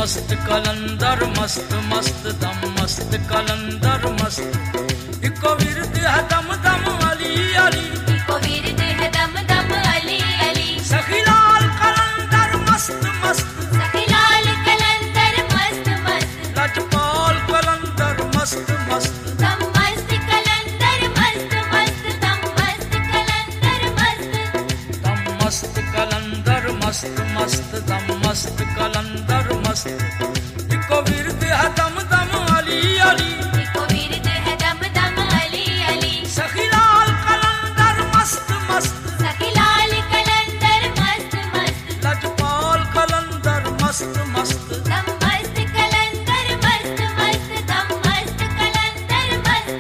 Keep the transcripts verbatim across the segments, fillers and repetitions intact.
मस्त कलंदर मस्त मस्त दम मस्त कलंदर मस्त इको विरद है दम दम अली अली इको विरद है दम दम अली अली सखीलाल कलंदर मस्त मस्त सखीलाल कलंदर मस्त मस्त लजपाल कलंदर मस्त मस्त दम मस्त कलंदर मस्त मस्त दम मस्त कलंदर मस्त दम मस्त कलंदर मस्त मस्त दम मस्त कलंदर मस्त इको विरद है दम दम अली अली इको विरद है दम दम अली अली सखीलाल कलंदर मस्त मस्त सखीलाल कलंदर मस्त मस्त लजपाल कलंदर मस्त मस्त दम मस्त कलंदर मस्त मस्त दम मस्त कलंदर मस्त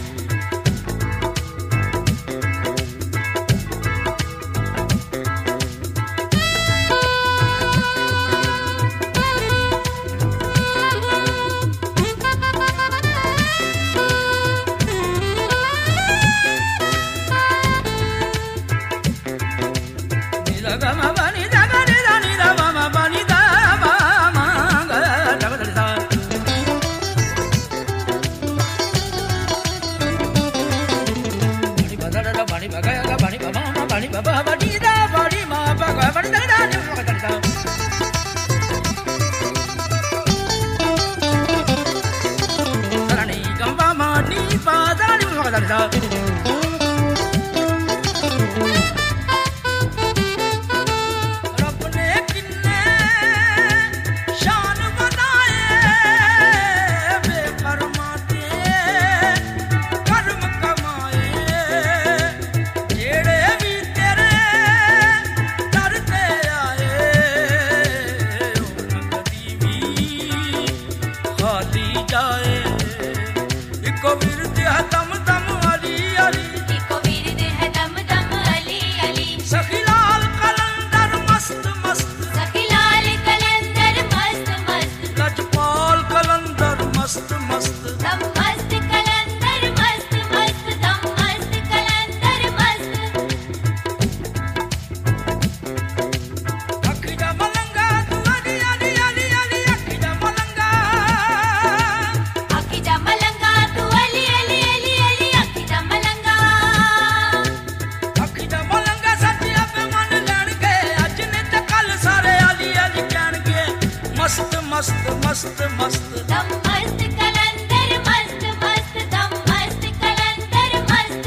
मस्त मस्त मस्त दम मस्त कलंदर मस्त मस्त दम मस्त कलंदर मस्त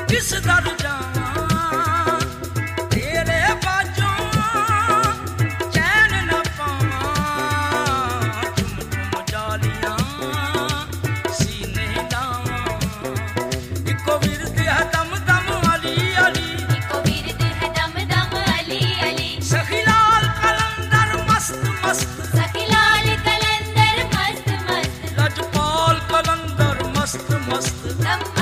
किस दर जावां तेरे बाजों चैन न पावां चुम चुम जालियां सीने लावां इको विरद है दम दम अली अली इको विरद है दम दम अली अली सखी लाल कलंदर मस्त मस्त सखी लाल कलंदर मस्त मस्त लजपाल कलंदर मस्त मस्त दम